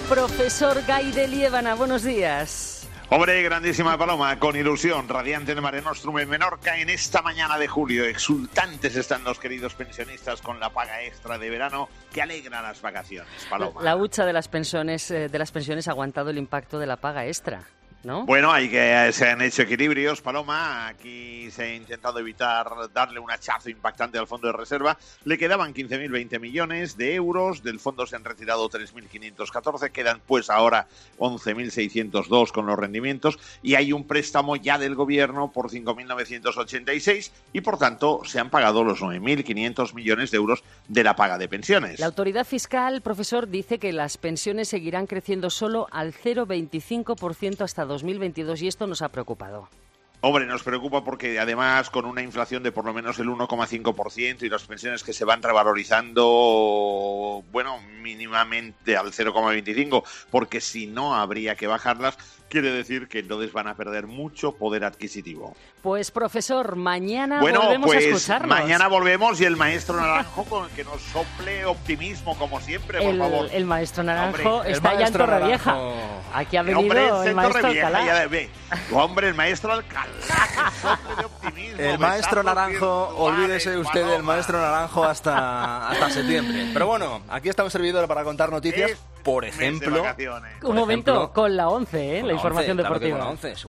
Profesor Gai de Liébana, buenos días. Hombre, grandísima Paloma, con ilusión, radiante de Mare Nostrum en Menorca en esta mañana de julio. Exultantes están los queridos pensionistas con la paga extra de verano que alegra las vacaciones, Paloma. La hucha de las pensiones ha aguantado el impacto de la paga extra, ¿no? Bueno, se han hecho equilibrios, Paloma. Aquí se ha intentado evitar darle un hachazo impactante al fondo de reserva. Le quedaban 15.020 millones de euros. Del fondo se han retirado 3.514. Quedan pues ahora 11.602 con los rendimientos. Y hay un préstamo ya del gobierno por 5.986. Y por tanto se han pagado los 9.500 millones de euros de la paga de pensiones. La autoridad fiscal, profesor, dice que las pensiones seguirán creciendo solo al 0,25% hasta 2022 y esto nos ha preocupado. Hombre, nos preocupa porque además con una inflación de por lo menos el 1,5% y las pensiones que se van revalorizando, bueno, mínimamente al 0,25%, porque si no habría que bajarlas, quiere decir que entonces van a perder mucho poder adquisitivo. Pues profesor, mañana volvemos a escucharnos. Mañana volvemos y el maestro Naranjo con el que nos sople optimismo como siempre, por favor. El maestro Naranjo está ya en Torrevieja. Aquí ha venido el maestro Alcalá. Hombre, el maestro Alcalá, que sople de optimismo. El maestro Naranjo, olvídese usted del maestro Naranjo hasta septiembre. Pero bueno, aquí está un servidor para contar noticias, por ejemplo. Un momento, con la 11, la información claro deportiva. Con la 11.